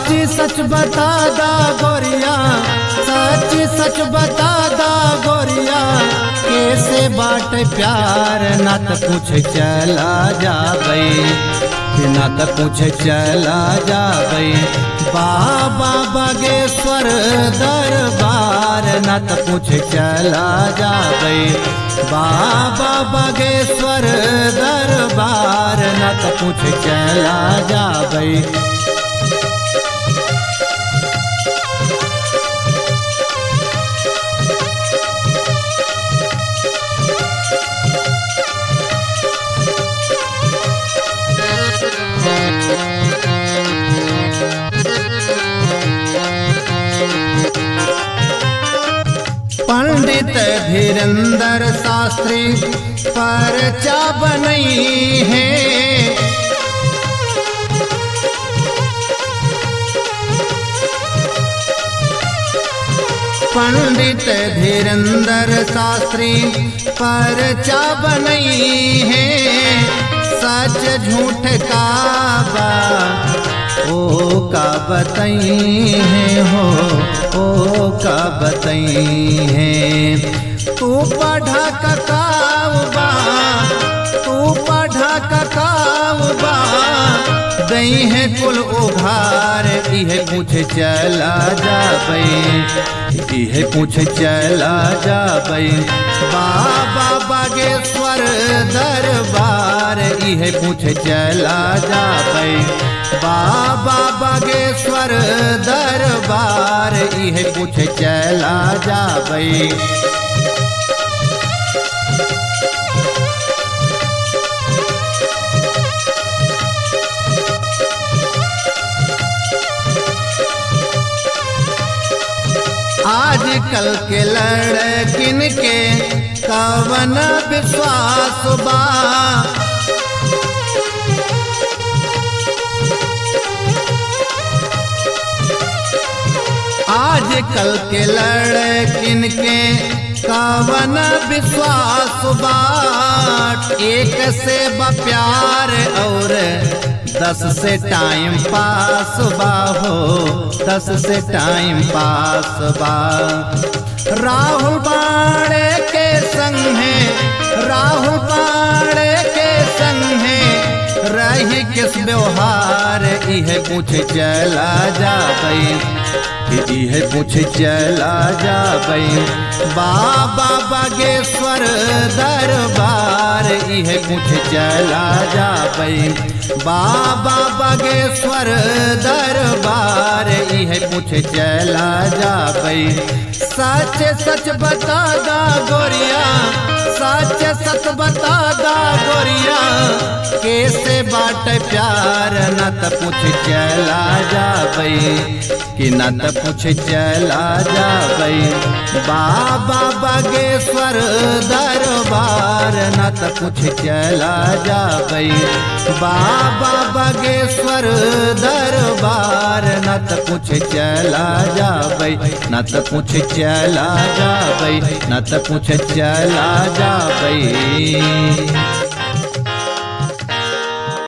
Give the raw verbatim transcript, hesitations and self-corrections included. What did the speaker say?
सच सच बता दा गोरिया, सच सच बता दा गोरिया, कैसे बाट प्यार न त पूछ चला जाबे, न त पूछ चला जाबे बाबा बागेश्वर दरबार, न त पूछ चला जाबे बाबा बागेश्वर दरबार, न त पूछ चला जाबे। पंडित धीरेंद्र शास्त्री परचा बनई है, पंडित धीरेंद्र शास्त्री परचा बनई है, सच झूठ का बा ओ का बतई है हो, ओ का बतई है। तू पढ़ा ककाउबा, तू पढ़ा ककाउबा, दई है कुल उघार, इहे पूछ चला जाबे, इहे पूछ चला जाबे बाबा बागेश्वर दरबार, इहे पूछ चला जाबे बाबा बागेश्वर दरबार, इहे पूछ चला जाबे। आजकल के लड़किन के कवन विश्वास बा, आजकल के लड़किन के कवन विश्वास बा, एक से बा प्यार और दस से टाइम पास बा हो, दस से टाइम पास बा। राहुल बाड़े के संग है, राहुल बाड़े के संग है, रही किस व्यवहार, इहे पूछ चला जाबे, इहे पूछ चला जाबे बाबा बागेश्वर दरबार, इहे पूछ चला जाबे बाबा बागेश्वर दरबार, इहे पूछ चला जाबे। सच सच बता दा गोरिया, सच सच बता दा गोरिया, कैसे बाट प्यार न त पूछ चला जाबे, कि न त पूछ चला जाबे बाबा बागेश्वर दरबार, न त पूछ चला जाबे बाबा बागेश्वर दरबार, न त पूछ चला जाबे, न त पूछ चला जाबे, न त पूछ चला जाबे।